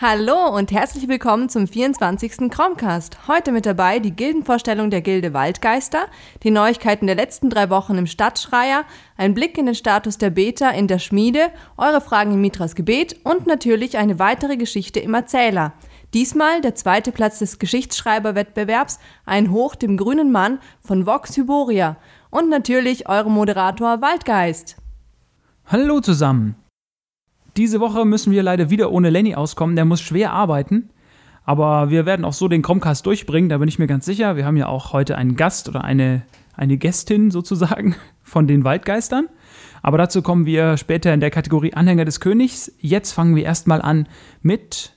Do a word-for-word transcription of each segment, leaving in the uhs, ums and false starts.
Hallo und herzlich willkommen zum vierundzwanzigsten Chromecast. Heute mit dabei die Gildenvorstellung der Gilde Waldgeister, die Neuigkeiten der letzten drei Wochen im Stadtschreier, ein Blick in den Status der Beta in der Schmiede, eure Fragen im Mithras Gebet und natürlich eine weitere Geschichte im Erzähler. Diesmal der zweite Platz des Geschichtsschreiberwettbewerbs, ein Hoch dem grünen Mann von Vox Hyboria und natürlich eurem Moderator Waldgeist. Hallo zusammen. Diese Woche müssen wir leider wieder ohne Lenny auskommen, der muss schwer arbeiten. Aber wir werden auch so den Chromecast durchbringen, da bin ich mir ganz sicher. Wir haben ja auch heute einen Gast oder eine, eine Gästin sozusagen von den Waldgeistern. Aber dazu kommen wir später in der Kategorie Anhänger des Königs. Jetzt fangen wir erstmal an mit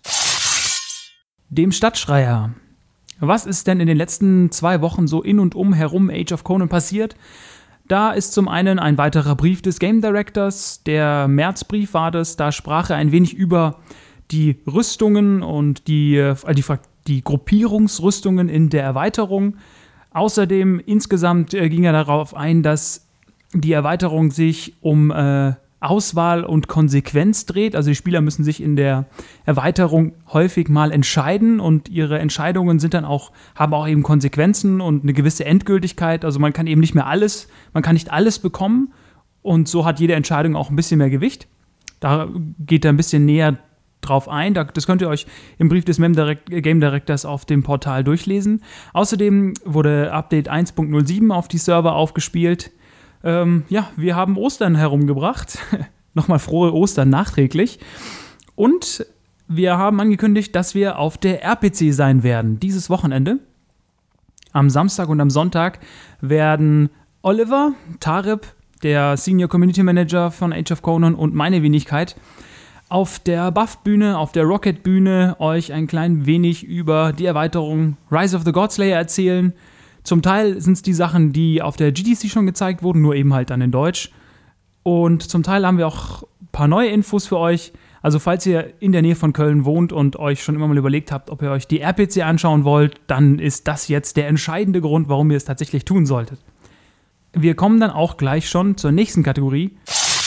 dem Stadtschreier. Was ist denn in den letzten zwei Wochen so in und um herum Age of Conan passiert? Da ist zum einen ein weiterer Brief des Game Directors, der Märzbrief war das, da sprach er ein wenig über die Rüstungen und die, äh, die, die Gruppierungsrüstungen in der Erweiterung. Außerdem insgesamt äh, ging er darauf ein, dass die Erweiterung sich um äh, Auswahl und Konsequenz dreht. Also die Spieler müssen sich in der Erweiterung häufig mal entscheiden und ihre Entscheidungen sind dann auch, haben auch eben Konsequenzen und eine gewisse Endgültigkeit. Also man kann eben nicht mehr alles, man kann nicht alles bekommen und so hat jede Entscheidung auch ein bisschen mehr Gewicht. Da geht er ein bisschen näher drauf ein. Das könnt ihr euch im Brief des Game Directors auf dem Portal durchlesen. Außerdem wurde Update eins Punkt null sieben auf die Server aufgespielt. Ähm, ja, wir haben Ostern herumgebracht. Nochmal frohe Ostern nachträglich. Und wir haben angekündigt, dass wir auf der R P C sein werden, dieses Wochenende. Am Samstag und am Sonntag werden Oliver, Tareb, der Senior Community Manager von Age of Conan und meine Wenigkeit auf der Buff-Bühne, auf der Rocket-Bühne euch ein klein wenig über die Erweiterung Rise of the Godslayer erzählen. Zum Teil sind es die Sachen, die auf der G D C schon gezeigt wurden, nur eben halt dann in Deutsch. Und zum Teil haben wir auch ein paar neue Infos für euch. Also falls ihr in der Nähe von Köln wohnt und euch schon immer mal überlegt habt, ob ihr euch die R P C anschauen wollt, dann ist das jetzt der entscheidende Grund, warum ihr es tatsächlich tun solltet. Wir kommen dann auch gleich schon zur nächsten Kategorie.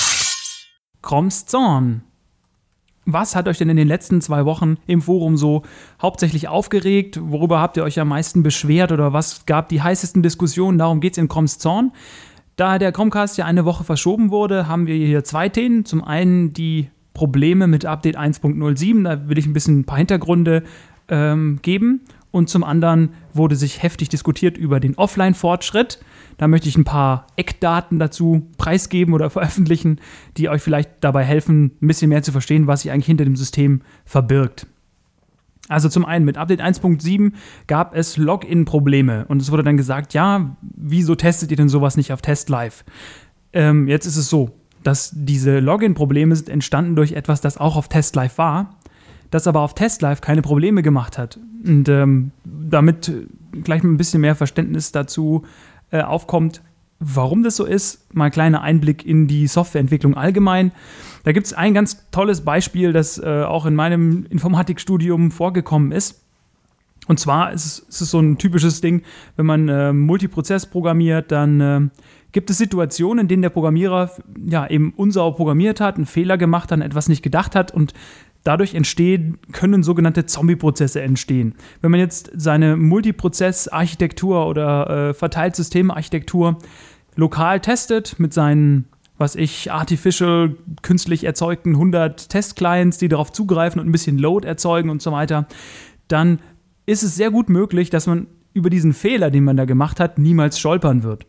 Chroms Zorn. Was hat euch denn in den letzten zwei Wochen im Forum so hauptsächlich aufgeregt? Worüber habt ihr euch am meisten beschwert oder was gab die heißesten Diskussionen? Darum geht es in Chroms Zorn. Da der Chromecast ja eine Woche verschoben wurde, haben wir hier zwei Themen. Zum einen die Probleme mit Update eins Punkt null sieben, da will ich ein bisschen ein paar Hintergründe ähm, geben. Und zum anderen wurde sich heftig diskutiert über den Offline-Fortschritt. Da möchte ich ein paar Eckdaten dazu preisgeben oder veröffentlichen, die euch vielleicht dabei helfen, ein bisschen mehr zu verstehen, was sich eigentlich hinter dem System verbirgt. Also zum einen mit Update eins Punkt sieben gab es Login-Probleme und es wurde dann gesagt, ja, wieso testet ihr denn sowas nicht auf TestLive? Ähm, jetzt ist es so, dass diese Login-Probleme sind entstanden durch etwas, das auch auf TestLive war, das aber auf TestLive keine Probleme gemacht hat. Und ähm, damit gleich ein bisschen mehr Verständnis dazu äh, aufkommt, warum das so ist, mal ein kleiner Einblick in die Softwareentwicklung allgemein. Da gibt es ein ganz tolles Beispiel, das äh, auch in meinem Informatikstudium vorgekommen ist. Und zwar ist es, ist es so ein typisches Ding, wenn man äh, Multiprozess programmiert, dann äh, gibt es Situationen, in denen der Programmierer ja, eben unsauber programmiert hat, einen Fehler gemacht hat, etwas nicht gedacht hat und dadurch entstehen, können sogenannte Zombie-Prozesse entstehen. Wenn man jetzt seine Multiprozess-Architektur oder äh, Verteiltsystemarchitektur lokal testet mit seinen, was ich, artificial, künstlich erzeugten hundert Test-Clients, die darauf zugreifen und ein bisschen Load erzeugen und so weiter, dann ist es sehr gut möglich, dass man über diesen Fehler, den man da gemacht hat, niemals stolpern wird.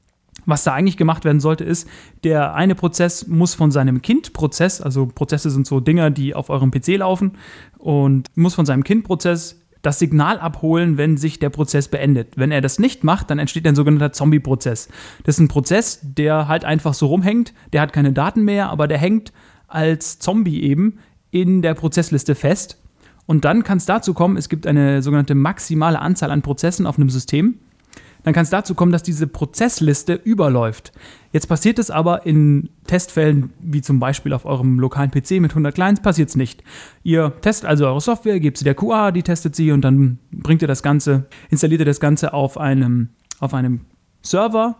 Was da eigentlich gemacht werden sollte, ist, der eine Prozess muss von seinem Kindprozess, also Prozesse sind so Dinger, die auf eurem P C laufen, und muss von seinem Kindprozess das Signal abholen, wenn sich der Prozess beendet. Wenn er das nicht macht, dann entsteht ein sogenannter Zombie-Prozess. Das ist ein Prozess, der halt einfach so rumhängt, der hat keine Daten mehr, aber der hängt als Zombie eben in der Prozessliste fest. Und dann kann es dazu kommen, es gibt eine sogenannte maximale Anzahl an Prozessen auf einem System. Dann kann es dazu kommen, dass diese Prozessliste überläuft. Jetzt passiert es aber in Testfällen, wie zum Beispiel auf eurem lokalen P C mit hundert Clients, passiert es nicht. Ihr testet also eure Software, gebt sie der Q A, die testet sie und dann bringt ihr das Ganze, installiert ihr das Ganze auf einem, auf einem Server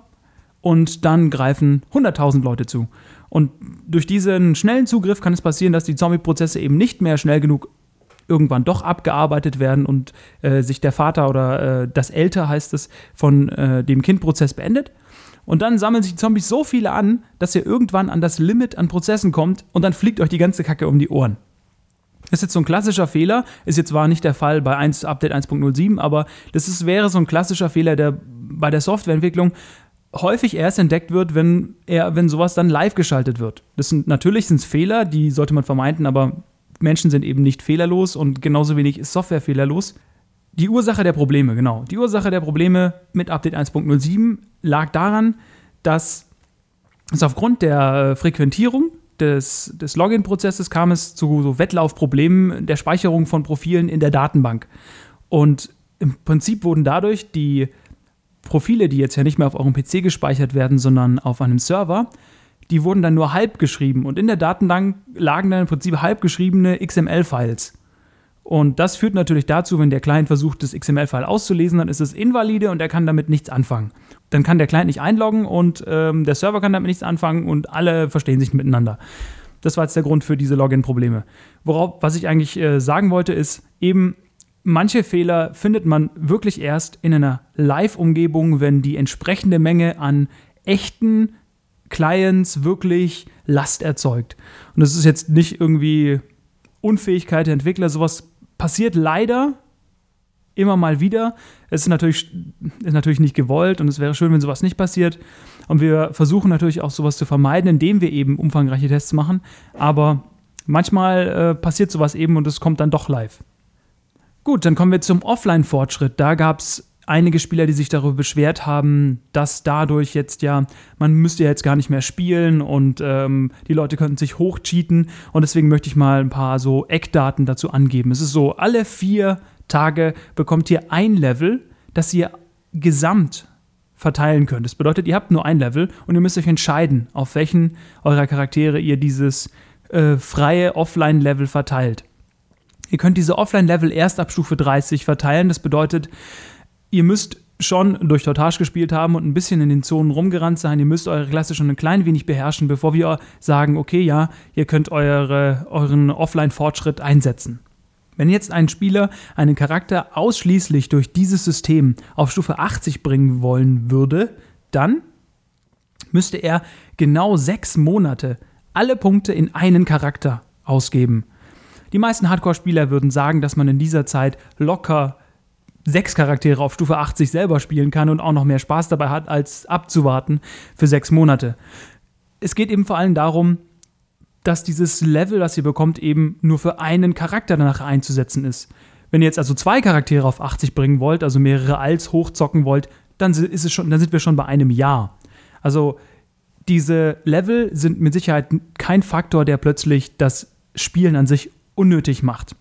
und dann greifen hunderttausend Leute zu. Und durch diesen schnellen Zugriff kann es passieren, dass die Zombie-Prozesse eben nicht mehr schnell genug irgendwann doch abgearbeitet werden und äh, sich der Vater oder äh, das Älter, heißt es, von äh, dem Kindprozess beendet. Und dann sammeln sich die Zombies so viele an, dass ihr irgendwann an das Limit an Prozessen kommt und dann fliegt euch die ganze Kacke um die Ohren. Das ist jetzt so ein klassischer Fehler, ist jetzt zwar nicht der Fall bei eins, Update eins Punkt null sieben, aber das ist, wäre so ein klassischer Fehler, der bei der Softwareentwicklung häufig erst entdeckt wird, wenn, er, wenn sowas dann live geschaltet wird. Das sind, natürlich sind es Fehler, die sollte man vermeiden, aber Menschen sind eben nicht fehlerlos und genauso wenig ist Software fehlerlos. Die Ursache der Probleme, genau. Die Ursache der Probleme mit Update eins Punkt null sieben lag daran, dass es aufgrund der Frequentierung des, des Login-Prozesses kam es zu so Wettlaufproblemen der Speicherung von Profilen in der Datenbank. Und im Prinzip wurden dadurch die Profile, die jetzt ja nicht mehr auf eurem P C gespeichert werden, sondern auf einem Server, die wurden dann nur halb geschrieben. Und in der Datenbank lagen dann im Prinzip halb geschriebene X M L-Files. Und das führt natürlich dazu, wenn der Client versucht, das X M L-File auszulesen, dann ist es invalide und er kann damit nichts anfangen. Dann kann der Client nicht einloggen und ähm, der Server kann damit nichts anfangen und alle verstehen sich miteinander. Das war jetzt der Grund für diese Login-Probleme. Worauf, was ich eigentlich äh, sagen wollte, ist eben, manche Fehler findet man wirklich erst in einer Live-Umgebung, wenn die entsprechende Menge an echten Clients wirklich Last erzeugt. Und das ist jetzt nicht irgendwie Unfähigkeit der Entwickler, sowas passiert leider immer mal wieder. Es ist natürlich, ist natürlich nicht gewollt und es wäre schön, wenn sowas nicht passiert. Und wir versuchen natürlich auch sowas zu vermeiden, indem wir eben umfangreiche Tests machen. Aber manchmal äh, passiert sowas eben und es kommt dann doch live. Gut, dann kommen wir zum Offline-Fortschritt. Da gab es einige Spieler, die sich darüber beschwert haben, dass dadurch jetzt ja, man müsste ja jetzt gar nicht mehr spielen und ähm, die Leute könnten sich hochcheaten. Und deswegen möchte ich mal ein paar so Eckdaten dazu angeben. Es ist so, alle vier Tage bekommt ihr ein Level, das ihr gesamt verteilen könnt. Das bedeutet, ihr habt nur ein Level und ihr müsst euch entscheiden, auf welchen eurer Charaktere ihr dieses äh, freie Offline-Level verteilt. Ihr könnt diese Offline-Level erst ab Stufe dreißig verteilen. Das bedeutet, ihr müsst schon durch Tortage gespielt haben und ein bisschen in den Zonen rumgerannt sein. Ihr müsst eure Klasse schon ein klein wenig beherrschen, bevor wir sagen, okay, ja, ihr könnt eure, euren Offline-Fortschritt einsetzen. Wenn jetzt ein Spieler einen Charakter ausschließlich durch dieses System auf Stufe achtzig bringen wollen würde, dann müsste er genau sechs Monate alle Punkte in einen Charakter ausgeben. Die meisten Hardcore-Spieler würden sagen, dass man in dieser Zeit locker sechs Charaktere auf Stufe achtzig selber spielen kann und auch noch mehr Spaß dabei hat, als abzuwarten für sechs Monate. Es geht eben vor allem darum, dass dieses Level, das ihr bekommt, eben nur für einen Charakter danach einzusetzen ist. Wenn ihr jetzt also zwei Charaktere auf achtzig bringen wollt, also mehrere Alts hochzocken wollt, dann, ist es schon, dann sind wir schon bei einem Jahr. Also diese Level sind mit Sicherheit kein Faktor, der plötzlich das Spielen an sich unnötig macht.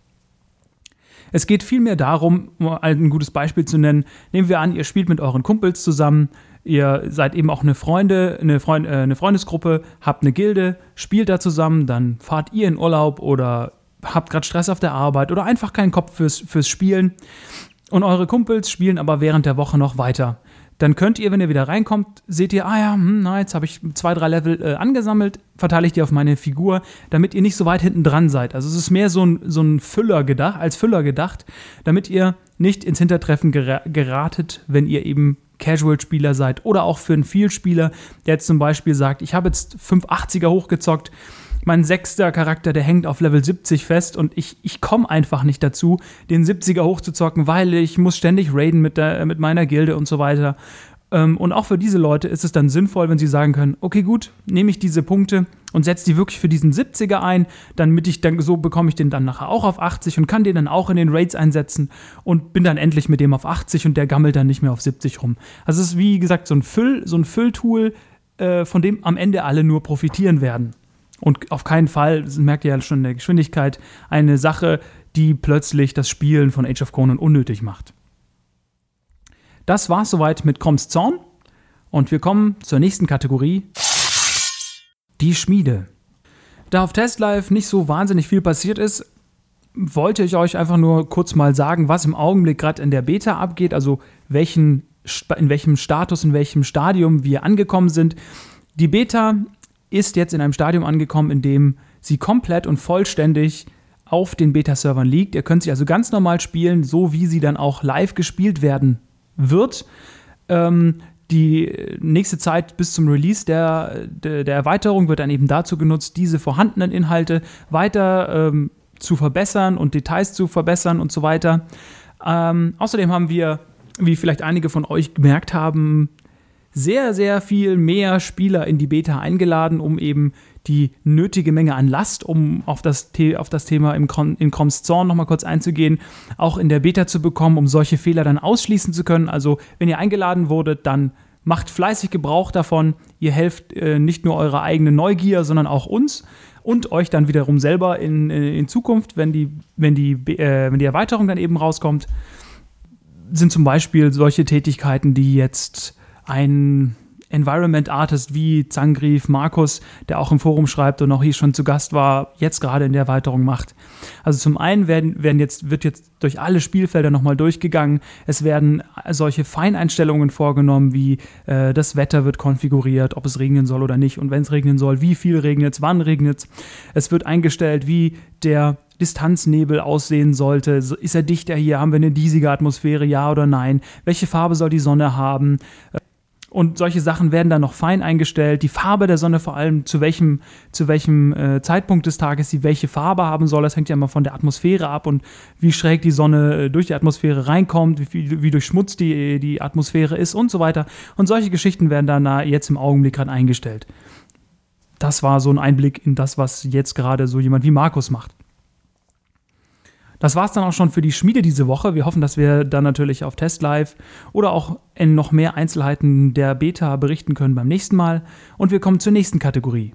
Es geht vielmehr darum, um ein gutes Beispiel zu nennen, nehmen wir an, ihr spielt mit euren Kumpels zusammen, ihr seid eben auch eine Freunde, eine, Freund, äh, eine Freundesgruppe, habt eine Gilde, spielt da zusammen, dann fahrt ihr in Urlaub oder habt gerade Stress auf der Arbeit oder einfach keinen Kopf fürs, fürs Spielen und eure Kumpels spielen aber während der Woche noch weiter. Dann könnt ihr, wenn ihr wieder reinkommt, seht ihr, ah ja, hm, na, jetzt habe ich zwei, drei Level äh, angesammelt, verteile ich die auf meine Figur, damit ihr nicht so weit hinten dran seid. Also es ist mehr so ein, so ein Füller gedacht, als Füller gedacht, damit ihr nicht ins Hintertreffen gera- geratet, wenn ihr eben Casual-Spieler seid oder auch für einen Vielspieler, der jetzt zum Beispiel sagt, ich habe jetzt fünf achtziger hochgezockt, mein sechster Charakter, der hängt auf Level siebzig fest und ich, ich komme einfach nicht dazu, den siebziger hochzuzocken, weil ich muss ständig raiden mit, der, mit meiner Gilde und so weiter. Und auch für diese Leute ist es dann sinnvoll, wenn sie sagen können, okay gut, nehme ich diese Punkte und setze die wirklich für diesen siebziger ein, damit ich dann, so bekomme ich den dann nachher auch auf achtzig und kann den dann auch in den Raids einsetzen und bin dann endlich mit dem auf achtzig und der gammelt dann nicht mehr auf siebzig rum. Also es ist wie gesagt so ein, Füll, so ein Fülltool, äh, von dem am Ende alle nur profitieren werden. Und auf keinen Fall, das merkt ihr ja schon in der Geschwindigkeit, eine Sache, die plötzlich das Spielen von Age of Conan unnötig macht. Das war's soweit mit Kroms Zorn und wir kommen zur nächsten Kategorie, die Schmiede. Da auf TestLive nicht so wahnsinnig viel passiert ist, wollte ich euch einfach nur kurz mal sagen, was im Augenblick gerade in der Beta abgeht, also welchen, in welchem Status, in welchem Stadium wir angekommen sind. Die Beta ist jetzt in einem Stadium angekommen, in dem sie komplett und vollständig auf den Beta-Servern liegt. Ihr könnt sie also ganz normal spielen, so wie sie dann auch live gespielt werden wird. Ähm, die nächste Zeit bis zum Release der, der, der Erweiterung wird dann eben dazu genutzt, diese vorhandenen Inhalte weiter ähm, zu verbessern und Details zu verbessern und so weiter. Ähm, außerdem haben wir, wie vielleicht einige von euch gemerkt haben, sehr, sehr viel mehr Spieler in die Beta eingeladen, um eben die nötige Menge an Last, um auf das, The- auf das Thema im, Crom- im Chroms Zorn nochmal kurz einzugehen, auch in der Beta zu bekommen, um solche Fehler dann ausschließen zu können. Also wenn ihr eingeladen wurdet, dann macht fleißig Gebrauch davon. Ihr helft äh, nicht nur eurer eigenen Neugier, sondern auch uns und euch dann wiederum selber in, in Zukunft, wenn die, wenn, die, äh, wenn die Erweiterung dann eben rauskommt, sind zum Beispiel solche Tätigkeiten, die jetzt ein Environment Artist wie Zangriff Markus, der auch im Forum schreibt und auch hier schon zu Gast war, jetzt gerade in der Erweiterung macht. Also zum einen werden, werden jetzt, wird jetzt durch alle Spielfelder nochmal durchgegangen. Es werden solche Feineinstellungen vorgenommen, wie äh, das Wetter wird konfiguriert, ob es regnen soll oder nicht. Und wenn es regnen soll, wie viel regnet es, wann regnet es. Es wird eingestellt, wie der Distanznebel aussehen sollte. Ist er dichter hier? Haben wir eine diesige Atmosphäre? Ja oder nein? Welche Farbe soll die Sonne haben? Und solche Sachen werden dann noch fein eingestellt. Die Farbe der Sonne vor allem, zu welchem, zu welchem äh, Zeitpunkt des Tages sie welche Farbe haben soll. Das hängt ja immer von der Atmosphäre ab und wie schräg die Sonne äh, durch die Atmosphäre reinkommt, wie, wie durchschmutzt die, die Atmosphäre ist und so weiter. Und solche Geschichten werden dann äh, jetzt im Augenblick gerade eingestellt. Das war so ein Einblick in das, was jetzt gerade so jemand wie Markus macht. Das war es dann auch schon für die Schmiede diese Woche. Wir hoffen, dass wir dann natürlich auf TestLive oder auch in noch mehr Einzelheiten der Beta berichten können beim nächsten Mal. Und wir kommen zur nächsten Kategorie.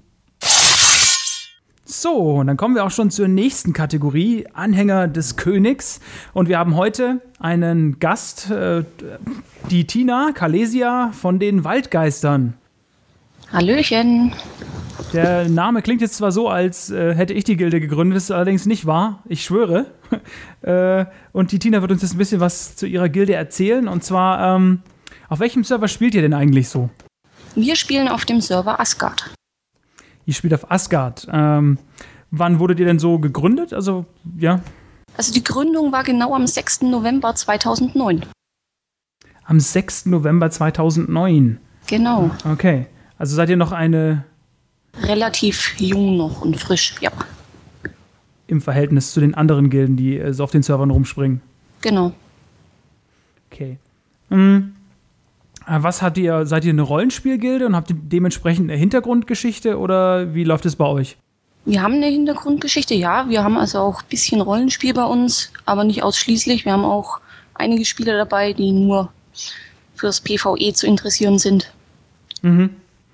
So, und dann kommen wir auch schon zur nächsten Kategorie, Anhänger des Königs. Und wir haben heute einen Gast, äh, die Tina Kalesia von den Waldgeistern. Hallöchen. Der Name klingt jetzt zwar so, als äh, hätte ich die Gilde gegründet, ist allerdings nicht wahr, ich schwöre. äh, und die Tina wird uns jetzt ein bisschen was zu ihrer Gilde erzählen. Und zwar, ähm, auf welchem Server spielt ihr denn eigentlich so? Wir spielen auf dem Server Asgard. Ihr spielt auf Asgard. Ähm, wann wurdet ihr denn so gegründet? Also, ja. Also die Gründung war genau am sechsten November zweitausendneun. Am sechsten November zweitausendneun? Genau. Okay. Also seid ihr noch eine... Relativ jung noch und frisch, ja. Im Verhältnis zu den anderen Gilden, die äh, so auf den Servern rumspringen. Genau. Okay. Hm. Was habt ihr, seid ihr eine Rollenspielgilde und habt ihr dementsprechend eine Hintergrundgeschichte oder wie läuft es bei euch? Wir haben eine Hintergrundgeschichte, ja. Wir haben also auch ein bisschen Rollenspiel bei uns, aber nicht ausschließlich. Wir haben auch einige Spieler dabei, die nur fürs PvE zu interessieren sind. Mhm.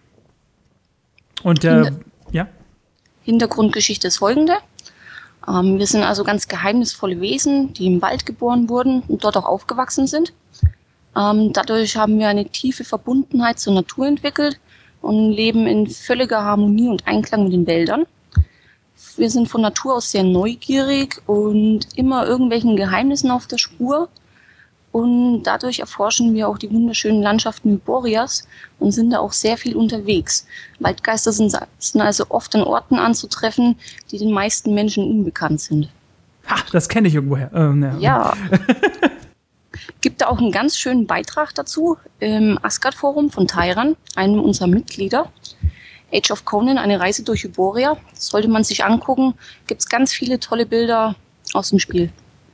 Und der, Hinter- ja? Hintergrundgeschichte ist folgende. Ähm, wir sind also ganz geheimnisvolle Wesen, die im Wald geboren wurden und dort auch aufgewachsen sind. Ähm, dadurch haben wir eine tiefe Verbundenheit zur Natur entwickelt und leben in völliger Harmonie und Einklang mit den Wäldern. Wir sind von Natur aus sehr neugierig und immer irgendwelchen Geheimnissen auf der Spur. Und dadurch erforschen wir auch die wunderschönen Landschaften Hyporias und sind da auch sehr viel unterwegs. Waldgeister sind, sind also oft an Orten anzutreffen, die den meisten Menschen unbekannt sind. Ha, das kenne ich irgendwoher. Ähm, ja. Ja. Gibt da auch einen ganz schönen Beitrag dazu im Asgard-Forum von Tyran, einem unserer Mitglieder. Age of Conan, eine Reise durch Hyporia. Das sollte man sich angucken. Gibt es ganz viele tolle Bilder aus dem Spiel.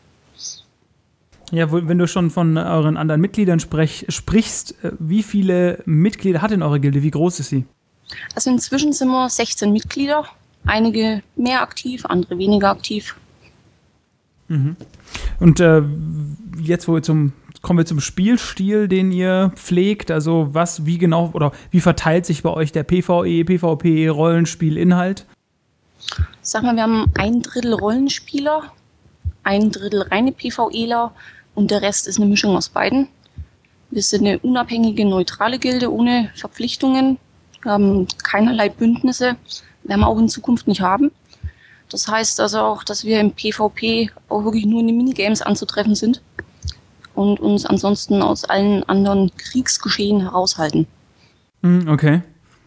Ja, wenn du schon von euren anderen Mitgliedern sprech, sprichst, wie viele Mitglieder hat denn eure Gilde? Wie groß ist sie? Also inzwischen sind wir sechzehn Mitglieder. Einige mehr aktiv, andere weniger aktiv. Mhm. Und äh, jetzt wo wir zum, kommen wir zum Spielstil, den ihr pflegt. Also was, wie genau, oder wie verteilt sich bei euch der PvE, PvP, Rollenspielinhalt? Sag mal, wir haben ein Drittel Rollenspieler, ein Drittel reine PvEler und der Rest ist eine Mischung aus beiden. Wir sind eine unabhängige, neutrale Gilde ohne Verpflichtungen. Wir haben keinerlei Bündnisse, werden wir auch in Zukunft nicht haben. Das heißt also auch, dass wir im PvP auch wirklich nur in den Minigames anzutreffen sind und uns ansonsten aus allen anderen Kriegsgeschehen heraushalten. Okay,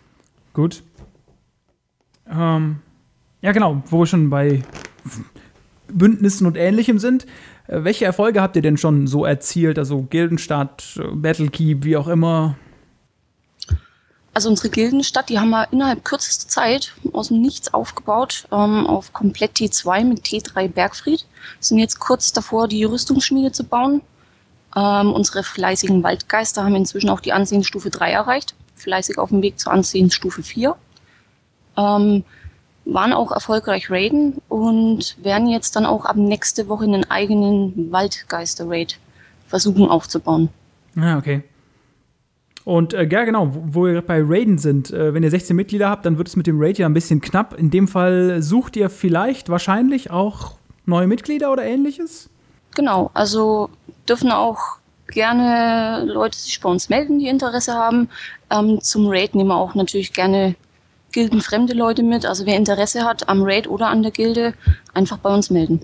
gut. Ähm, ja genau, wo wir schon bei Bündnissen und Ähnlichem sind. Äh, welche Erfolge habt ihr denn schon so erzielt? Also Gildenstadt, Battlekeep, wie auch immer? Also unsere Gildenstadt, die haben wir innerhalb kürzester Zeit aus dem Nichts aufgebaut, ähm, auf komplett T zwei mit T drei Bergfried. Sind jetzt kurz davor, die Rüstungsschmiede zu bauen. Ähm, unsere fleißigen Waldgeister haben inzwischen auch die Ansehensstufe drei erreicht. Fleißig auf dem Weg zur Ansehensstufe vier. Ähm, waren auch erfolgreich raiden und werden jetzt dann auch ab nächste Woche einen eigenen Waldgeister-Raid versuchen aufzubauen. Ah, okay. Und äh, ja, genau, wo, wo wir bei Raiden sind, äh, wenn ihr sechzehn Mitglieder habt, dann wird es mit dem Raid ja ein bisschen knapp. In dem Fall sucht ihr vielleicht wahrscheinlich auch neue Mitglieder oder Ähnliches? Genau, also dürfen auch gerne Leute sich bei uns melden, die Interesse haben. Ähm, zum Raid nehmen wir auch natürlich gerne gildenfremde Leute mit. Also wer Interesse hat am Raid oder an der Gilde, einfach bei uns melden.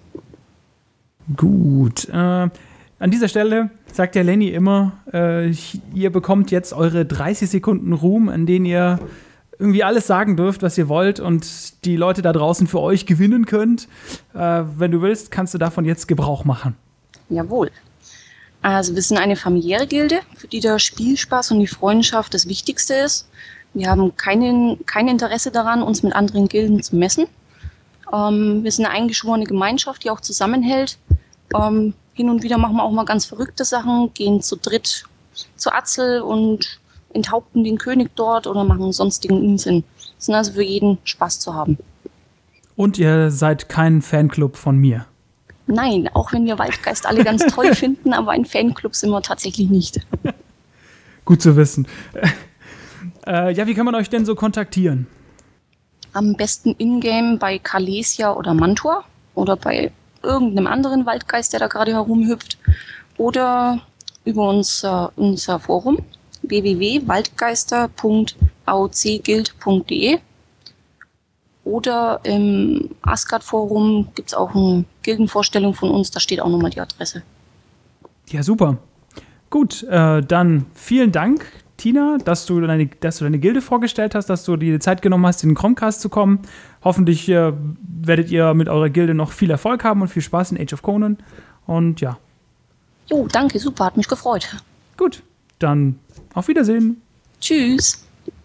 Gut, äh, an dieser Stelle sagt ja Lenny immer, äh, ihr bekommt jetzt eure dreißig Sekunden Ruhm, in denen ihr irgendwie alles sagen dürft, was ihr wollt und die Leute da draußen für euch gewinnen könnt. Äh, wenn du willst, kannst du davon jetzt Gebrauch machen. Jawohl. Also wir sind eine familiäre Gilde, für die der Spielspaß und die Freundschaft das Wichtigste ist. Wir haben keinen, kein Interesse daran, uns mit anderen Gilden zu messen. Ähm, wir sind eine eingeschworene Gemeinschaft, die auch zusammenhält. Ähm, hin und wieder machen wir auch mal ganz verrückte Sachen, gehen zu dritt zu Atzel und enthaupten den König dort oder machen sonstigen Unsinn. Das sind also für jeden Spaß zu haben. Und ihr seid kein Fanclub von mir? Nein, auch wenn wir Waldgeist alle ganz toll finden, aber ein Fanclub sind wir tatsächlich nicht. Gut zu wissen. Äh, ja, wie kann man euch denn so kontaktieren? Am besten in-game bei Kalesia oder Mantor oder bei irgendeinem anderen Waldgeist, der da gerade herumhüpft. Oder über unser, unser Forum w w w punkt waldgeister punkt a o c guild punkt d e. Oder im Asgard-Forum gibt es auch eine Gildenvorstellung von uns, da steht auch nochmal die Adresse. Ja, super. Gut, äh, dann vielen Dank, Tina, dass du, deine, dass du deine Gilde vorgestellt hast, dass du dir die Zeit genommen hast, in den Chromcast zu kommen. Hoffentlich äh, werdet ihr mit eurer Gilde noch viel Erfolg haben und viel Spaß in Age of Conan. Und ja. Jo, danke, super, hat mich gefreut. Gut, dann auf Wiedersehen. Tschüss.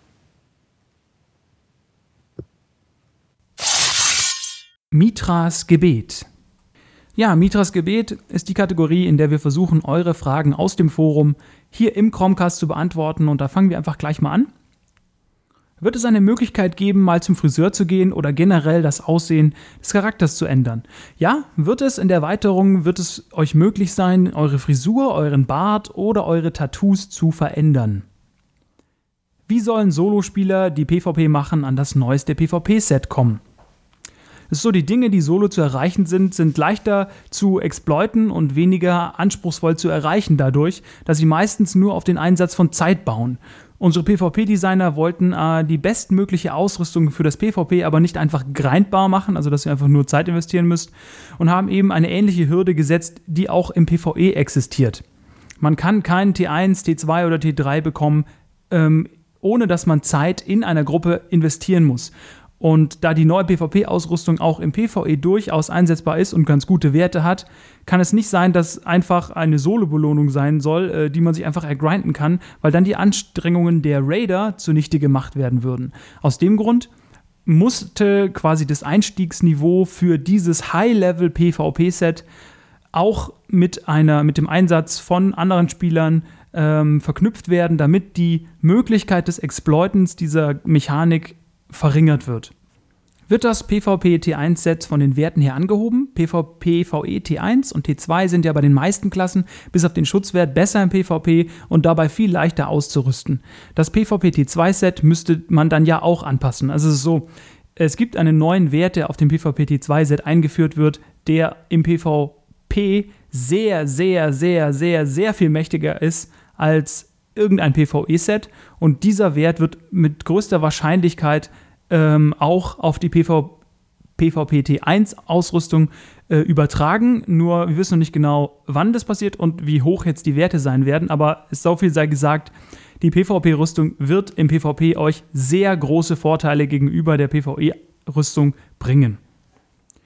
Mithras Gebet. Ja, Mithras Gebet ist die Kategorie, in der wir versuchen, eure Fragen aus dem Forum hier im Chromcast zu beantworten. Und da fangen wir einfach gleich mal an. Wird es eine Möglichkeit geben, mal zum Friseur zu gehen oder generell das Aussehen des Charakters zu ändern? Ja, wird es. In der Erweiterung wird es euch möglich sein, eure Frisur, euren Bart oder eure Tattoos zu verändern. Wie sollen Solospieler, die PvP machen, an das neueste PvP-Set kommen? Es ist so, die Dinge, die solo zu erreichen sind, sind leichter zu exploiten und weniger anspruchsvoll zu erreichen dadurch, dass sie meistens nur auf den Einsatz von Zeit bauen. Unsere PvP-Designer wollten äh, die bestmögliche Ausrüstung für das PvP aber nicht einfach grindbar machen, also dass ihr einfach nur Zeit investieren müsst, und haben eben eine ähnliche Hürde gesetzt, die auch im PvE existiert. Man kann keinen T eins, T zwei oder T drei bekommen, ähm, ohne dass man Zeit in einer Gruppe investieren muss. Und da die neue PvP-Ausrüstung auch im PvE durchaus einsetzbar ist und ganz gute Werte hat, kann es nicht sein, dass einfach eine Solo-Belohnung sein soll, äh, die man sich einfach ergrinden kann, weil dann die Anstrengungen der Raider zunichte gemacht werden würden. Aus dem Grund musste quasi das Einstiegsniveau für dieses High-Level-PvP-Set auch mit, einer, mit dem Einsatz von anderen Spielern ähm, verknüpft werden, damit die Möglichkeit des Exploitens dieser Mechanik verringert wird. Wird das PvP T eins Set von den Werten her angehoben? PvP V E T eins und T zwei sind ja bei den meisten Klassen bis auf den Schutzwert besser im PvP und dabei viel leichter auszurüsten. Das PvP T zwei Set müsste man dann ja auch anpassen. Also es ist so, es gibt einen neuen Wert, der auf dem PvP T zwei Set eingeführt wird, der im PvP sehr, sehr, sehr, sehr, sehr viel mächtiger ist als irgendein PvE-Set, und dieser Wert wird mit größter Wahrscheinlichkeit ähm, auch auf die PV- PvP T eins Ausrüstung äh, übertragen, nur wir wissen noch nicht genau, wann das passiert und wie hoch jetzt die Werte sein werden, aber es so viel sei gesagt, die PvP-Rüstung wird im PvP euch sehr große Vorteile gegenüber der PvE-Rüstung bringen.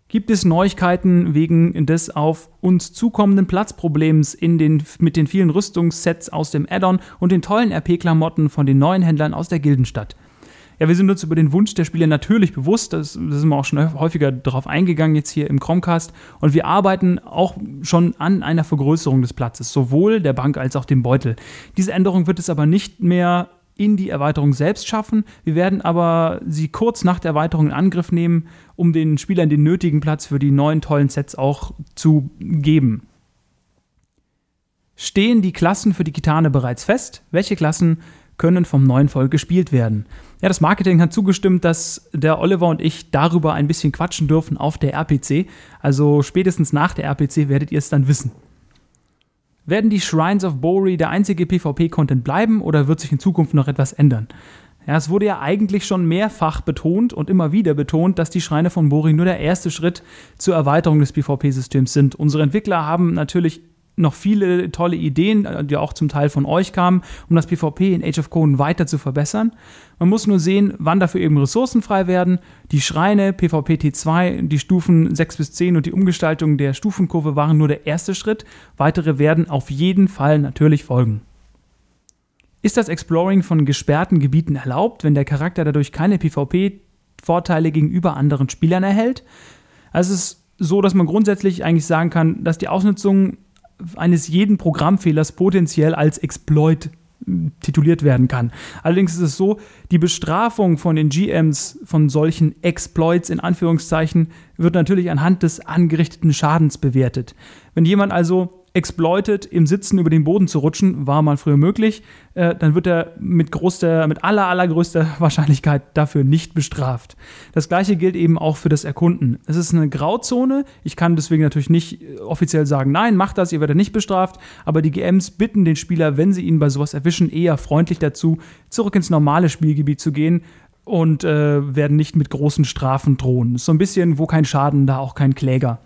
Gibt es Neuigkeiten wegen des auf uns zukommenden Platzproblems in den, mit den vielen Rüstungssets aus dem Add-on und den tollen R P-Klamotten von den neuen Händlern aus der Gildenstadt? Ja, wir sind uns über den Wunsch der Spieler natürlich bewusst, da sind wir auch schon häufiger darauf eingegangen jetzt hier im Chromecast, und wir arbeiten auch schon an einer Vergrößerung des Platzes, sowohl der Bank als auch dem Beutel. Diese Änderung wird es aber nicht mehr in die Erweiterung selbst schaffen. Wir werden aber sie kurz nach der Erweiterung in Angriff nehmen, um den Spielern den nötigen Platz für die neuen tollen Sets auch zu geben. Stehen die Klassen für die Kitane bereits fest? Welche Klassen können vom neuen Volk gespielt werden? Ja, das Marketing hat zugestimmt, dass der Oliver und ich darüber ein bisschen quatschen dürfen auf der R P C. Also spätestens nach der R P C werdet ihr es dann wissen. Werden die Shrines of Bori der einzige PvP-Content bleiben oder wird sich in Zukunft noch etwas ändern? Ja, es wurde ja eigentlich schon mehrfach betont und immer wieder betont, dass die Schreine von Bori nur der erste Schritt zur Erweiterung des PvP-Systems sind. Unsere Entwickler haben natürlich noch viele tolle Ideen, die auch zum Teil von euch kamen, um das PvP in Age of Conan weiter zu verbessern. Man muss nur sehen, wann dafür eben Ressourcen frei werden. Die Schreine, PvP T zwei, die Stufen sechs bis zehn und die Umgestaltung der Stufenkurve waren nur der erste Schritt. Weitere werden auf jeden Fall natürlich folgen. Ist das Exploring von gesperrten Gebieten erlaubt, wenn der Charakter dadurch keine PvP-Vorteile gegenüber anderen Spielern erhält? Also es ist so, dass man grundsätzlich eigentlich sagen kann, dass die Ausnutzung eines jeden Programmfehlers potenziell als Exploit tituliert werden kann. Allerdings ist es so, die Bestrafung von den G Ms von solchen Exploits in Anführungszeichen wird natürlich anhand des angerichteten Schadens bewertet. Wenn jemand also exploitet, im Sitzen über den Boden zu rutschen, war mal früher möglich, äh, dann wird er mit, großer, mit aller, allergrößter Wahrscheinlichkeit dafür nicht bestraft. Das gleiche gilt eben auch für das Erkunden. Es ist eine Grauzone, ich kann deswegen natürlich nicht offiziell sagen, nein, macht das, ihr werdet nicht bestraft, aber die G Ms bitten den Spieler, wenn sie ihn bei sowas erwischen, eher freundlich dazu, zurück ins normale Spielgebiet zu gehen und äh, werden nicht mit großen Strafen drohen. Ist so ein bisschen, wo kein Schaden, da auch kein Kläger.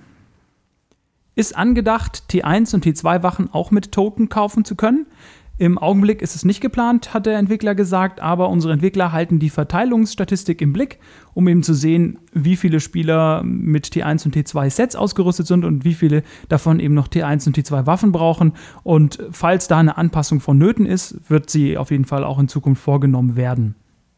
Ist angedacht, T eins und T zwei Wachen auch mit Token kaufen zu können? Im Augenblick ist es nicht geplant, hat der Entwickler gesagt, aber unsere Entwickler halten die Verteilungsstatistik im Blick, um eben zu sehen, wie viele Spieler mit T eins und T zwei Sets ausgerüstet sind und wie viele davon eben noch T eins und T zwei Waffen brauchen. Und falls da eine Anpassung vonnöten ist, wird sie auf jeden Fall auch in Zukunft vorgenommen werden.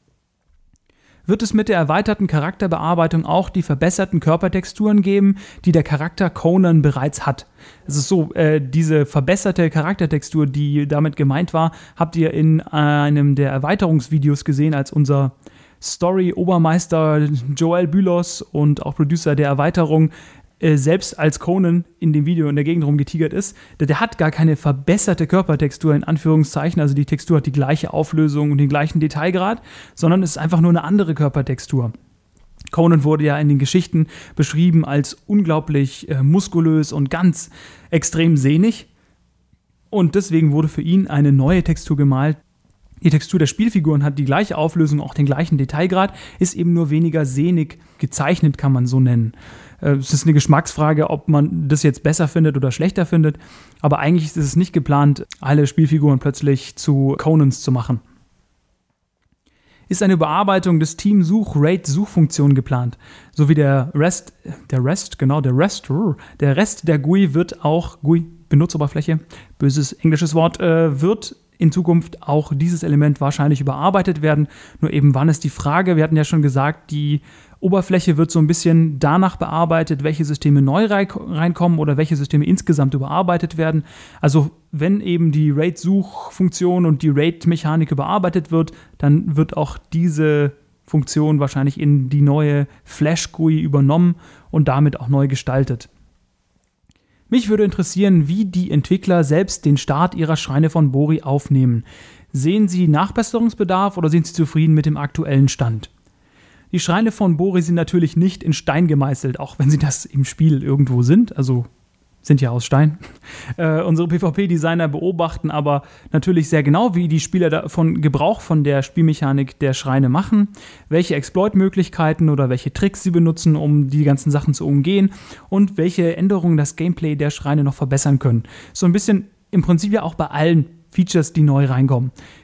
Wird es mit der erweiterten Charakterbearbeitung auch die verbesserten Körpertexturen geben, die der Charakter Conan bereits hat? Es ist so, äh, diese verbesserte Charaktertextur, die damit gemeint war, habt ihr in einem der Erweiterungsvideos gesehen, als unser Story-Obermeister Joel Bülos und auch Producer der Erweiterung äh, selbst als Conan in dem Video in der Gegend rumgetigert ist. Der, der hat gar keine verbesserte Körpertextur in Anführungszeichen, also die Textur hat die gleiche Auflösung und den gleichen Detailgrad, sondern es ist einfach nur eine andere Körpertextur. Conan wurde ja in den Geschichten beschrieben als unglaublich äh, muskulös und ganz extrem sehnig und deswegen wurde für ihn eine neue Textur gemalt. Die Textur der Spielfiguren hat die gleiche Auflösung, auch den gleichen Detailgrad, ist eben nur weniger sehnig gezeichnet, kann man so nennen. Es ist eine Geschmacksfrage, ob man das jetzt besser findet oder schlechter findet, aber eigentlich ist es nicht geplant, alle Spielfiguren plötzlich zu Conans zu machen. Ist eine Überarbeitung des Team-Such-Raid-Suchfunktion geplant, sowie der Rest, der Rest, genau, der Rest, der Rest der G U I wird auch, G U I, Benutzeroberfläche, böses englisches Wort, äh, wird in Zukunft auch dieses Element wahrscheinlich überarbeitet werden. Nur eben, wann ist die Frage? Wir hatten ja schon gesagt, die Oberfläche wird so ein bisschen danach bearbeitet, welche Systeme neu reinkommen oder welche Systeme insgesamt überarbeitet werden. Also wenn eben die RAID-Suchfunktion und die RAID-Mechanik überarbeitet wird, dann wird auch diese Funktion wahrscheinlich in die neue Flash-G U I übernommen und damit auch neu gestaltet. Mich würde interessieren, wie die Entwickler selbst den Start ihrer Schreine von Bori aufnehmen. Sehen sie Nachbesserungsbedarf oder sind sie zufrieden mit dem aktuellen Stand? Die Schreine von Bori sind natürlich nicht in Stein gemeißelt, auch wenn sie das im Spiel irgendwo sind, also sind ja aus Stein. Äh, unsere PvP-Designer beobachten aber natürlich sehr genau, wie die Spieler davon Gebrauch von der Spielmechanik der Schreine machen, welche Exploit-Möglichkeiten oder welche Tricks sie benutzen, um die ganzen Sachen zu umgehen und welche Änderungen das Gameplay der Schreine noch verbessern können. So ein bisschen im Prinzip ja auch bei allen Features, die neu reinkommen.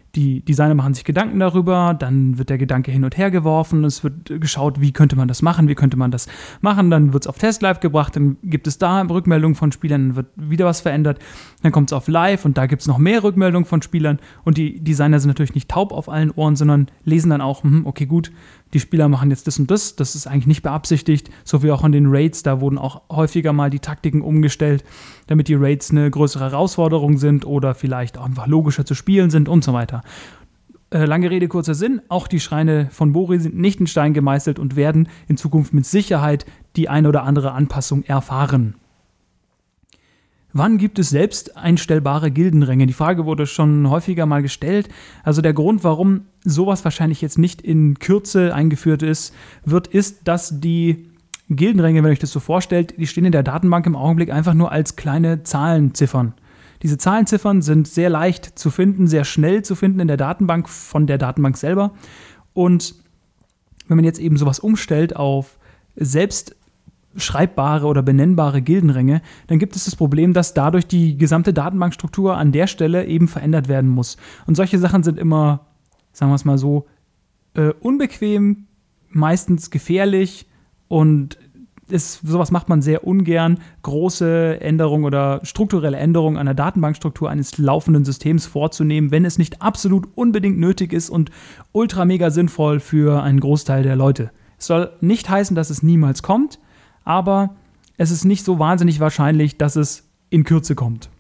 Die Designer machen sich Gedanken darüber, dann wird der Gedanke hin und her geworfen, es wird geschaut, wie könnte man das machen, wie könnte man das machen, dann wird es auf Test Live gebracht, dann gibt es da Rückmeldungen von Spielern, dann wird wieder was verändert, dann kommt es auf Live und da gibt es noch mehr Rückmeldungen von Spielern und die Designer sind natürlich nicht taub auf allen Ohren, sondern lesen dann auch, hm, okay gut, die Spieler machen jetzt das und das, das ist eigentlich nicht beabsichtigt, so wie auch an den Raids, da wurden auch häufiger mal die Taktiken umgestellt, damit die Raids eine größere Herausforderung sind oder vielleicht auch einfach logischer zu spielen sind und so weiter. Äh, lange Rede, kurzer Sinn, auch die Schreine von Bori sind nicht in Stein gemeißelt und werden in Zukunft mit Sicherheit die eine oder andere Anpassung erfahren. Wann gibt es selbst einstellbare Gildenränge? Die Frage wurde schon häufiger mal gestellt. Also der Grund, warum sowas wahrscheinlich jetzt nicht in Kürze eingeführt ist, wird, ist, dass die Gildenränge, wenn ihr euch das so vorstellt, die stehen in der Datenbank im Augenblick einfach nur als kleine Zahlenziffern. Diese Zahlenziffern sind sehr leicht zu finden, sehr schnell zu finden in der Datenbank von der Datenbank selber. Und wenn man jetzt eben sowas umstellt auf selbst schreibbare oder benennbare Gildenränge, dann gibt es das Problem, dass dadurch die gesamte Datenbankstruktur an der Stelle eben verändert werden muss. Und solche Sachen sind immer, sagen wir es mal so, äh, unbequem, meistens gefährlich und ist, sowas macht man sehr ungern. Große Änderungen oder strukturelle Änderungen an der Datenbankstruktur eines laufenden Systems vorzunehmen, wenn es nicht absolut unbedingt nötig ist und ultra mega sinnvoll für einen Großteil der Leute. Es soll nicht heißen, dass es niemals kommt, aber es ist nicht so wahnsinnig wahrscheinlich, dass es in Kürze kommt.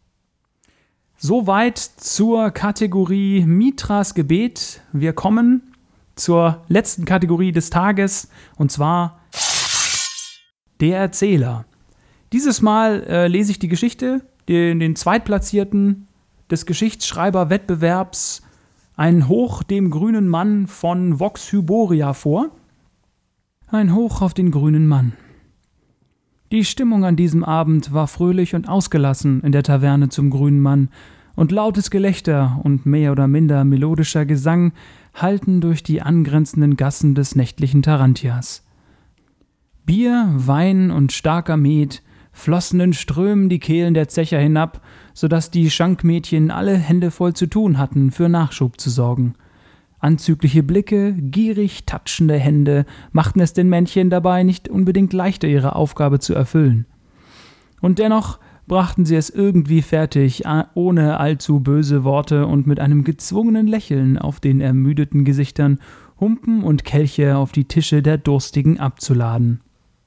Soweit zur Kategorie Mithras Gebet. Wir kommen zur letzten Kategorie des Tages, und zwar der Erzähler. Dieses Mal äh, lese ich die Geschichte, den, den Zweitplatzierten des Geschichtsschreiber-Wettbewerbs Ein Hoch dem grünen Mann von Vox Hyboria vor. Ein Hoch auf den grünen Mann. Die Stimmung an diesem Abend war fröhlich und ausgelassen in der Taverne zum grünen Mann, und lautes Gelächter und mehr oder minder melodischer Gesang hallten durch die angrenzenden Gassen des nächtlichen Tarantias. Bier, Wein und starker Met flossen in Strömen die Kehlen der Zecher hinab, so dass die Schankmädchen alle Hände voll zu tun hatten, für Nachschub zu sorgen. Anzügliche Blicke, gierig tatschende Hände machten es den Männchen dabei nicht unbedingt leichter, ihre Aufgabe zu erfüllen. Und dennoch brachten sie es irgendwie fertig, ohne allzu böse Worte und mit einem gezwungenen Lächeln auf den ermüdeten Gesichtern Humpen und Kelche auf die Tische der Durstigen abzuladen.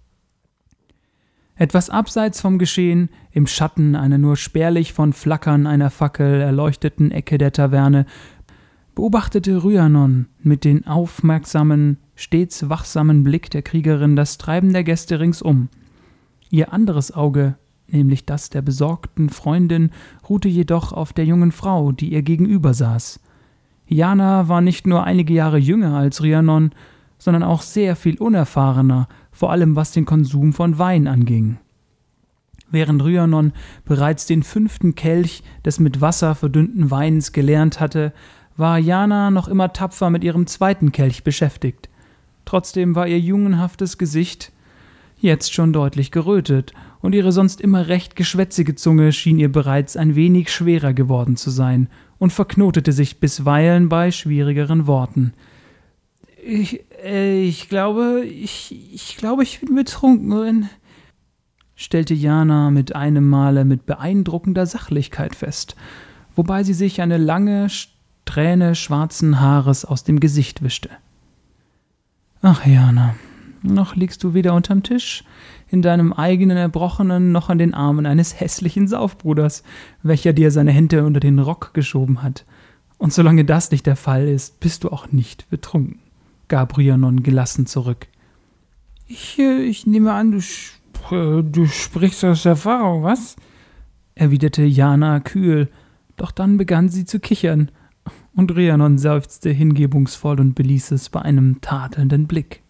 Etwas abseits vom Geschehen, im Schatten einer nur spärlich von Flackern einer Fackel erleuchteten Ecke der Taverne, beobachtete Ryanon mit dem aufmerksamen, stets wachsamen Blick der Kriegerin das Treiben der Gäste ringsum. Ihr anderes Auge, nämlich das der besorgten Freundin, ruhte jedoch auf der jungen Frau, die ihr gegenüber saß. Jana war nicht nur einige Jahre jünger als Ryanon, sondern auch sehr viel unerfahrener, vor allem was den Konsum von Wein anging. Während Ryanon bereits den fünften Kelch des mit Wasser verdünnten Weins geleert hatte, war Jana noch immer tapfer mit ihrem zweiten Kelch beschäftigt. Trotzdem war ihr jungenhaftes Gesicht jetzt schon deutlich gerötet, und ihre sonst immer recht geschwätzige Zunge schien ihr bereits ein wenig schwerer geworden zu sein und verknotete sich bisweilen bei schwierigeren Worten. Ich, äh, ich glaube, ich, ich glaube, ich bin betrunken, stellte Jana mit einem Male mit beeindruckender Sachlichkeit fest, wobei sie sich eine lange Strähne schwarzen Haares aus dem Gesicht wischte. Ach, Jana, noch liegst du weder unterm Tisch, in deinem eigenen Erbrochenen, noch an den Armen eines hässlichen Saufbruders, welcher dir seine Hände unter den Rock geschoben hat. Und solange das nicht der Fall ist, bist du auch nicht betrunken, gab Ryanon gelassen zurück. Ich, ich nehme an, du, sp- du sprichst aus Erfahrung, was? Erwiderte Jana kühl, doch dann begann sie zu kichern, und Ryanon seufzte hingebungsvoll und beließ es bei einem tadelnden Blick.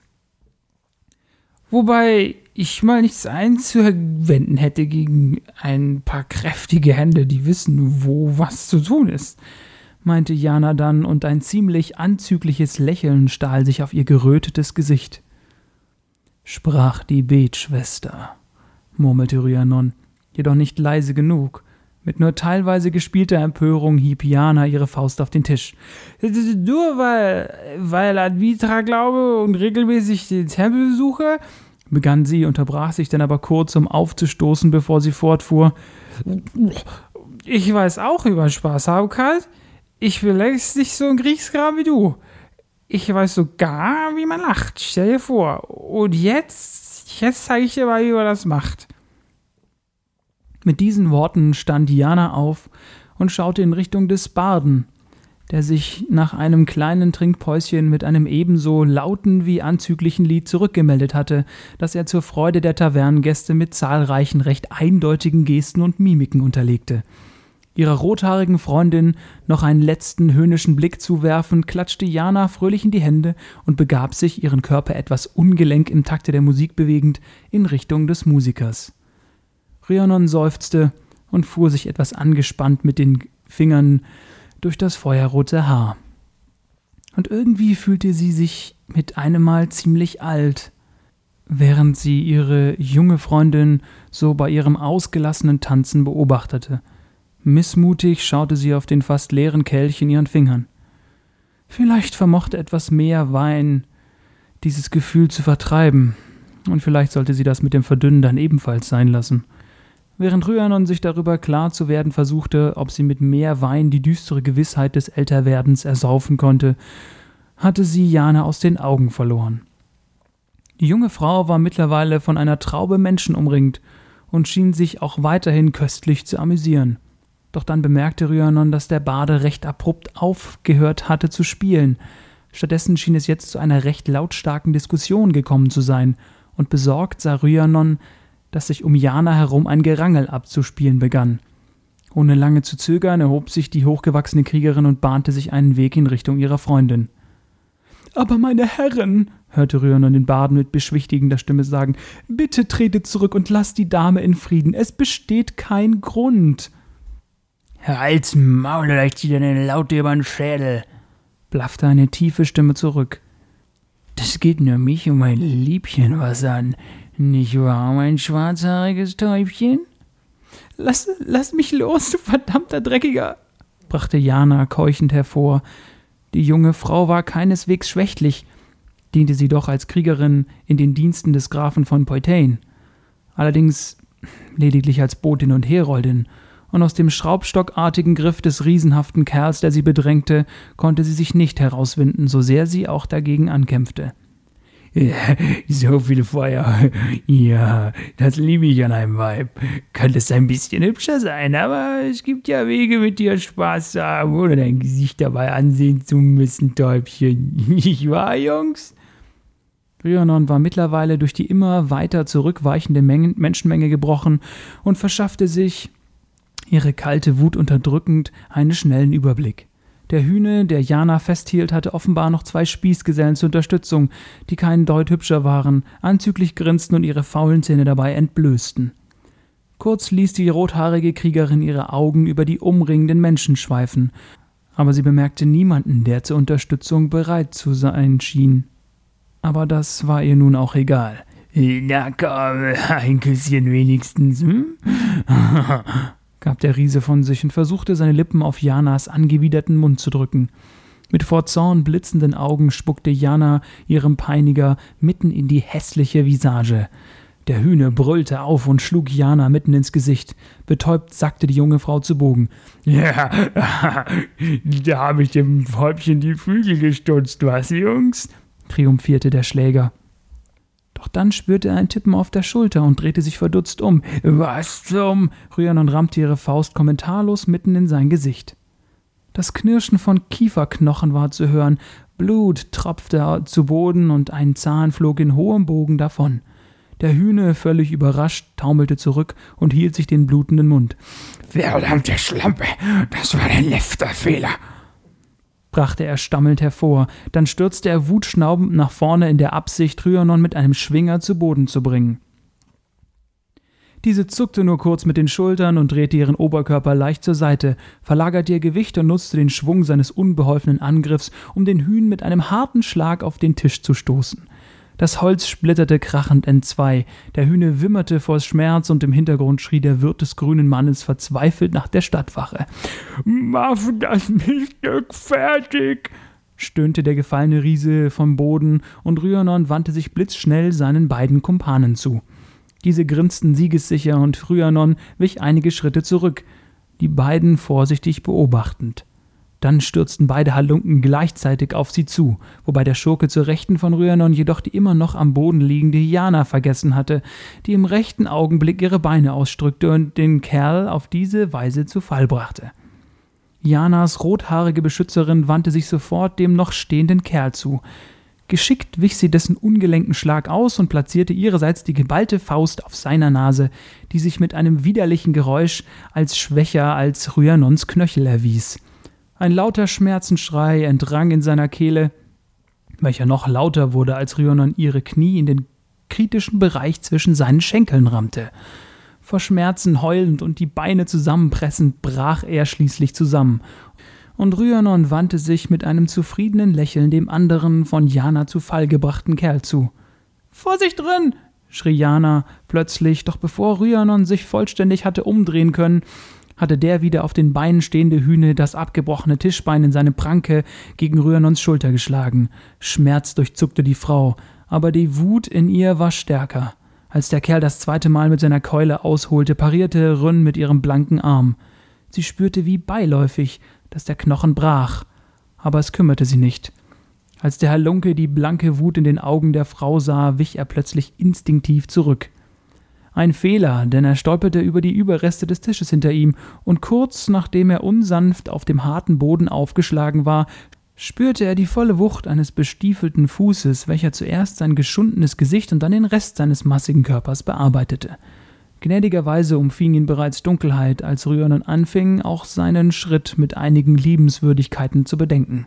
Wobei ich mal nichts einzuwenden hätte gegen ein paar kräftige Hände, die wissen, wo was zu tun ist, meinte Jana dann, und ein ziemlich anzügliches Lächeln stahl sich auf ihr gerötetes Gesicht. Sprach die Betschwester, murmelte Ryanon, jedoch nicht leise genug, Mit nur teilweise gespielter Empörung hieb Jana ihre Faust auf den Tisch. Nur weil, weil an Mitra glaube und regelmäßig den Tempel besuche, begann sie, unterbrach sich dann aber kurz, um aufzustoßen, bevor sie fortfuhr. Ich weiß auch über Spaßhabigkeit. Ich will längst nicht so ein Kriegskram wie du. Ich weiß sogar, wie man lacht. Stell dir vor. Und jetzt, jetzt zeige ich dir mal, wie man das macht. Mit diesen Worten stand Jana auf und schaute in Richtung des Barden, der sich nach einem kleinen Trinkpäuschen mit einem ebenso lauten wie anzüglichen Lied zurückgemeldet hatte, das er zur Freude der Tavernengäste mit zahlreichen recht eindeutigen Gesten und Mimiken unterlegte. Ihrer rothaarigen Freundin noch einen letzten höhnischen Blick zuwerfend, klatschte Jana fröhlich in die Hände und begab sich, ihren Körper etwas ungelenk im Takte der Musik bewegend, in Richtung des Musikers. Rhiannon seufzte und fuhr sich etwas angespannt mit den Fingern durch das feuerrote Haar. Und irgendwie fühlte sie sich mit einem Mal ziemlich alt, während sie ihre junge Freundin so bei ihrem ausgelassenen Tanzen beobachtete. Missmutig schaute sie auf den fast leeren Kelch in ihren Fingern. Vielleicht vermochte etwas mehr Wein dieses Gefühl zu vertreiben, und vielleicht sollte sie das mit dem Verdünnen dann ebenfalls sein lassen. Während Rhiannon sich darüber klar zu werden versuchte, ob sie mit mehr Wein die düstere Gewissheit des Älterwerdens ersaufen konnte, hatte sie Jana aus den Augen verloren. Die junge Frau war mittlerweile von einer Traube Menschen umringt und schien sich auch weiterhin köstlich zu amüsieren. Doch dann bemerkte Rhiannon, dass der Barde recht abrupt aufgehört hatte zu spielen. Stattdessen schien es jetzt zu einer recht lautstarken Diskussion gekommen zu sein, und besorgt sah Rhiannon, dass sich um Jana herum ein Gerangel abzuspielen begann. Ohne lange zu zögern, erhob sich die hochgewachsene Kriegerin und bahnte sich einen Weg in Richtung ihrer Freundin. »Aber meine Herren«, hörte Rhiannon den Barden mit beschwichtigender Stimme sagen, »bitte tretet zurück und lasst die Dame in Frieden. Es besteht kein Grund.« »Halt's Maul, oder ich zieh dir eine Laute über den Schädel«, blaffte eine tiefe Stimme zurück. »Das geht nur mich und mein Liebchen was an. Nicht wahr, mein schwarzhaariges Täubchen?« Lass, lass mich los, du verdammter Dreckiger«, brachte Jana keuchend hervor. Die junge Frau war keineswegs schwächlich, diente sie doch als Kriegerin in den Diensten des Grafen von Poitain. Allerdings lediglich als Botin und Heroldin, und aus dem schraubstockartigen Griff des riesenhaften Kerls, der sie bedrängte, konnte sie sich nicht herauswinden, so sehr sie auch dagegen ankämpfte. Ja, so viel Feuer. Ja, das liebe ich an einem Weib. Könnte es ein bisschen hübscher sein, aber es gibt ja Wege, mit dir Spaß zu haben, ohne dein Gesicht dabei ansehen zu müssen, Täubchen. Nicht wahr, Jungs? Rhiannon war mittlerweile durch die immer weiter zurückweichende Mengen- Menschenmenge gebrochen und verschaffte sich, ihre kalte Wut unterdrückend, einen schnellen Überblick. Der Hüne, der Jana festhielt, hatte offenbar noch zwei Spießgesellen zur Unterstützung, die keinen Deut hübscher waren, anzüglich grinsten und ihre faulen Zähne dabei entblößten. Kurz ließ die rothaarige Kriegerin ihre Augen über die umringenden Menschen schweifen, aber sie bemerkte niemanden, der zur Unterstützung bereit zu sein schien. Aber das war ihr nun auch egal. »Na komm, ein Küsschen wenigstens, hm?« gab der Riese von sich und versuchte, seine Lippen auf Janas angewiderten Mund zu drücken. Mit vor Zorn blitzenden Augen spuckte Jana ihrem Peiniger mitten in die hässliche Visage. Der Hühne brüllte auf und schlug Jana mitten ins Gesicht. Betäubt sackte die junge Frau zu Bogen. »Ja, da habe ich dem Häubchen die Flügel gestutzt, was, Jungs?« triumphierte der Schläger. Doch dann spürte er ein Tippen auf der Schulter und drehte sich verdutzt um. »Was zum...« Rhiannon rammte ihre Faust kommentarlos mitten in sein Gesicht. Das Knirschen von Kieferknochen war zu hören, Blut tropfte zu Boden und ein Zahn flog in hohem Bogen davon. Der Hühne, völlig überrascht, taumelte zurück und hielt sich den blutenden Mund. »Verdammte Schlampe, das war ein letzter Fehler«, brachte er stammelnd hervor. Dann stürzte er wutschnaubend nach vorne in der Absicht, Rhiannon mit einem Schwinger zu Boden zu bringen. Diese zuckte nur kurz mit den Schultern und drehte ihren Oberkörper leicht zur Seite, verlagerte ihr Gewicht und nutzte den Schwung seines unbeholfenen Angriffs, um den Hühn mit einem harten Schlag auf den Tisch zu stoßen. Das Holz splitterte krachend entzwei, der Hühne wimmerte vor Schmerz und im Hintergrund schrie der Wirt des grünen Mannes verzweifelt nach der Stadtwache. »Mach das Miststück fertig«, stöhnte der gefallene Riese vom Boden, und Rhiannon wandte sich blitzschnell seinen beiden Kumpanen zu. Diese grinsten siegessicher, und Rhiannon wich einige Schritte zurück, die beiden vorsichtig beobachtend. Dann stürzten beide Halunken gleichzeitig auf sie zu, wobei der Schurke zur Rechten von Rhiannon jedoch die immer noch am Boden liegende Jana vergessen hatte, die im rechten Augenblick ihre Beine ausstreckte und den Kerl auf diese Weise zu Fall brachte. Janas rothaarige Beschützerin wandte sich sofort dem noch stehenden Kerl zu. Geschickt wich sie dessen ungelenken Schlag aus und platzierte ihrerseits die geballte Faust auf seiner Nase, die sich mit einem widerlichen Geräusch als schwächer als Rhiannons Knöchel erwies. Ein lauter Schmerzensschrei entrang in seiner Kehle, welcher noch lauter wurde, als Rhiannon ihre Knie in den kritischen Bereich zwischen seinen Schenkeln rammte. Vor Schmerzen heulend und die Beine zusammenpressend brach er schließlich zusammen, und Rhiannon wandte sich mit einem zufriedenen Lächeln dem anderen von Jana zu Fall gebrachten Kerl zu. »Vorsicht drin!« schrie Jana plötzlich, doch bevor Rhiannon sich vollständig hatte umdrehen können, hatte der wieder auf den Beinen stehende Hühne das abgebrochene Tischbein in seine Pranke gegen Rhiannons Schulter geschlagen. Schmerz durchzuckte die Frau, aber die Wut in ihr war stärker. Als der Kerl das zweite Mal mit seiner Keule ausholte, parierte Rhyn mit ihrem blanken Arm. Sie spürte wie beiläufig, dass der Knochen brach, aber es kümmerte sie nicht. Als der Halunke die blanke Wut in den Augen der Frau sah, wich er plötzlich instinktiv zurück. Ein Fehler, denn er stolperte über die Überreste des Tisches hinter ihm, und kurz nachdem er unsanft auf dem harten Boden aufgeschlagen war, spürte er die volle Wucht eines bestiefelten Fußes, welcher zuerst sein geschundenes Gesicht und dann den Rest seines massigen Körpers bearbeitete. Gnädigerweise umfing ihn bereits Dunkelheit, als Rhiannon anfing, auch seinen Schritt mit einigen Liebenswürdigkeiten zu bedenken.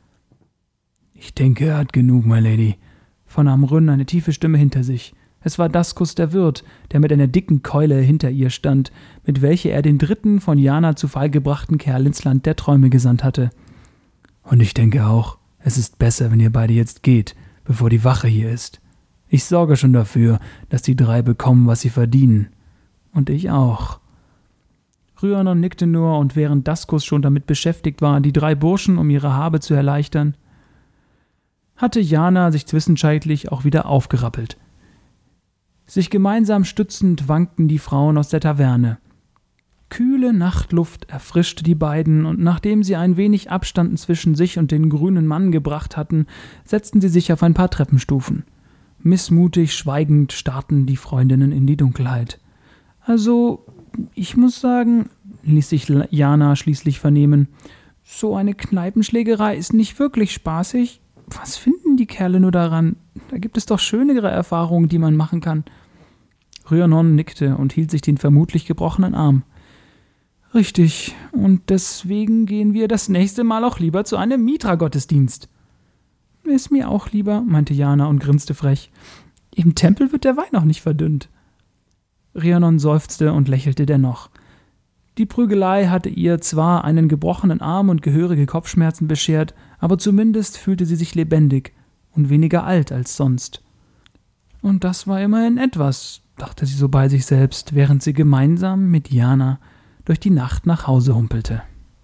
»Ich denke, er hat genug, my Lady«, vernahm Rhyn eine tiefe Stimme hinter sich. Es war Daskus der Wirt, der mit einer dicken Keule hinter ihr stand, mit welcher er den dritten von Jana zu Fall gebrachten Kerl ins Land der Träume gesandt hatte. »Und ich denke auch, es ist besser, wenn ihr beide jetzt geht, bevor die Wache hier ist. Ich sorge schon dafür, dass die drei bekommen, was sie verdienen. Und ich auch.« Rhiannon nickte nur, und während Daskus schon damit beschäftigt war, die drei Burschen um ihre Habe zu erleichtern, hatte Jana sich zwischenzeitlich auch wieder aufgerappelt. Sich gemeinsam stützend wankten die Frauen aus der Taverne. Kühle Nachtluft erfrischte die beiden, und nachdem sie ein wenig Abstand zwischen sich und den grünen Mann gebracht hatten, setzten sie sich auf ein paar Treppenstufen. Missmutig schweigend starrten die Freundinnen in die Dunkelheit. »Also, ich muss sagen«, ließ sich Jana schließlich vernehmen, »so eine Kneipenschlägerei ist nicht wirklich spaßig. Was finden die Kerle nur daran? Da gibt es doch schönere Erfahrungen, die man machen kann.« Rhiannon nickte und hielt sich den vermutlich gebrochenen Arm. »Richtig, und deswegen gehen wir das nächste Mal auch lieber zu einem Mitra-Gottesdienst.« »Ist mir auch lieber«, meinte Jana und grinste frech. »Im Tempel wird der Wein auch nicht verdünnt.« Rhiannon seufzte und lächelte dennoch. Die Prügelei hatte ihr zwar einen gebrochenen Arm und gehörige Kopfschmerzen beschert, aber zumindest fühlte sie sich lebendig und weniger alt als sonst. Und das war immerhin etwas, dachte sie so bei sich selbst, während sie gemeinsam mit Jana durch die Nacht nach Hause humpelte.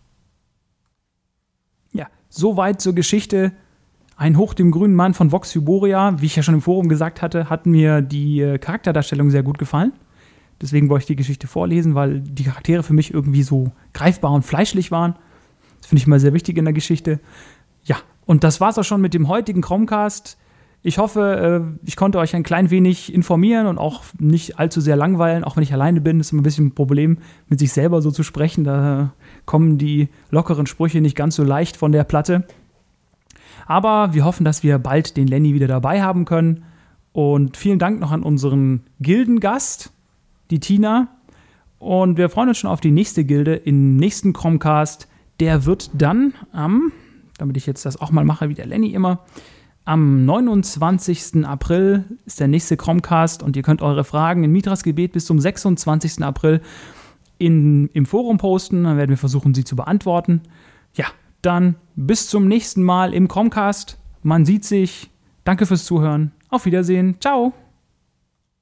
Ja, soweit zur Geschichte. Ein Hoch dem grünen Mann von Vox Hyboria. Wie ich ja schon im Forum gesagt hatte, hat mir die Charakterdarstellung sehr gut gefallen. Deswegen wollte ich die Geschichte vorlesen, weil die Charaktere für mich irgendwie so greifbar und fleischlich waren. Das finde ich immer sehr wichtig in der Geschichte. Ja, und das war's auch schon mit dem heutigen Chromecast. Ich hoffe, ich konnte euch ein klein wenig informieren und auch nicht allzu sehr langweilen. Auch wenn ich alleine bin, ist immer ein bisschen ein Problem, mit sich selber so zu sprechen. Da kommen die lockeren Sprüche nicht ganz so leicht von der Platte. Aber wir hoffen, dass wir bald den Lenny wieder dabei haben können. Und vielen Dank noch an unseren Gildengast, die Tina. Und wir freuen uns schon auf die nächste Gilde im nächsten Chromecast. Der wird dann am, damit ich jetzt das auch mal mache, wie der Lenny immer, am neunundzwanzigsten April ist der nächste Chromecast, und ihr könnt eure Fragen in Mitras Gebet bis zum sechsundzwanzigsten April in, im Forum posten. Dann werden wir versuchen, sie zu beantworten. Ja, dann bis zum nächsten Mal im Chromecast. Man sieht sich. Danke fürs Zuhören. Auf Wiedersehen. Ciao.